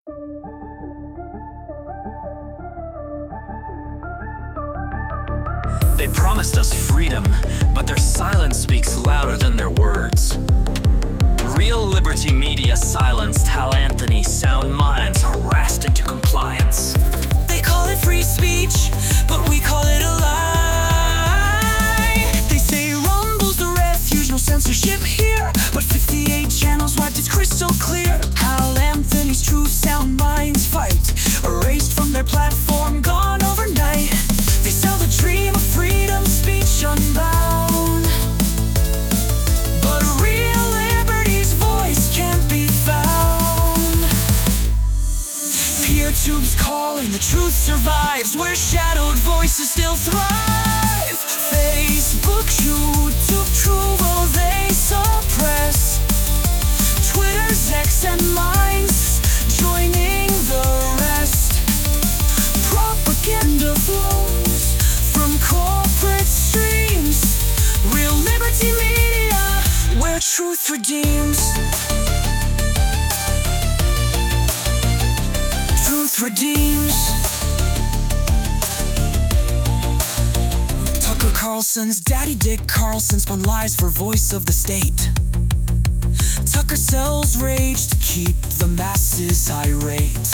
They promised us freedom, but their silence speaks louder than their words. Real Liberty Media silenced Hal Anthony's sound minds harassed into compliance. They call it free speech, but we call it a lie. They say Rumble's the refuge, no censorship here, but 58 channels wiped it crystal clear. Hal Anthony's true sound minds fight, erased from their platform, gone overnight. They sell the dream of freedom, speech unbound, but real liberty's voice can't be found. PeerTube's calling, the truth survives, where shadowed voices still thrive. Facebook, YouTube, Truevo, they suppress. Twitter's X and Minds joining the rest. Propaganda flows from corporate streams. Real Liberty Media, where truth redeems. Truth redeems. Tucker Carlson's daddy Dick Carlson spun lies for voice of the state. Tucker sells rage to keep the masses irate.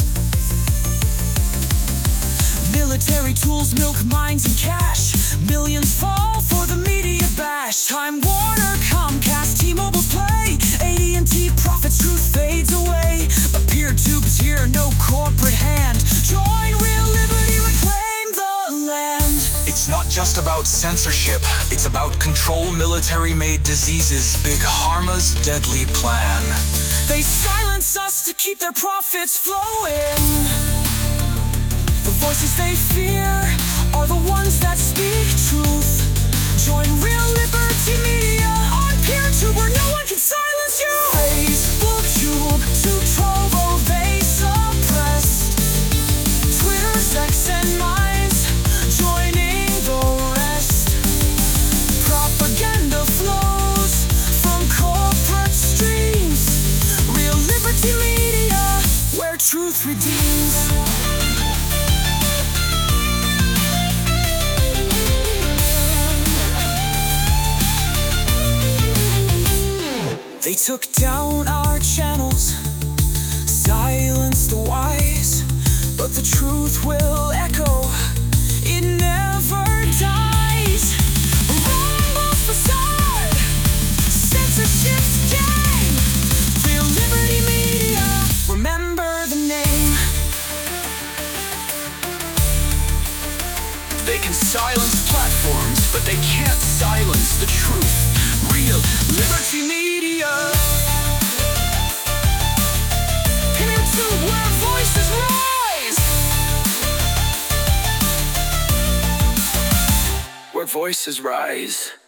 Military tools milk minds and cash. Millions fall for the media bash. Time Warner, Comcast, T-Mobile's play. AT&T profits, truth fades away. But PeerTube's here, no corporate hand. Join Real Liberty, reclaim the land. It's not just about censorship, it's about control. Military-made diseases, Big Pharma's deadly plan. They silence us to keep their profits flowing. The voices they fear are the ones that speak truth. Join Real Liberty Media on PeerTube, where no one can silence you. Facebook, YouTube, Trovo, they suppress. Twitter's X and Minds joining the rest. Propaganda flows from corporate streams. Real Liberty Media, where truth redeems. They took down our channels, silenced the wise, but the truth will echo, it never dies. Rumble's facade, censorship's game. Real Liberty Media, remember the name. They can silence platforms, but they can't silence the truth. Real Liberty Media. PeerTube, where voices rise. Where voices rise.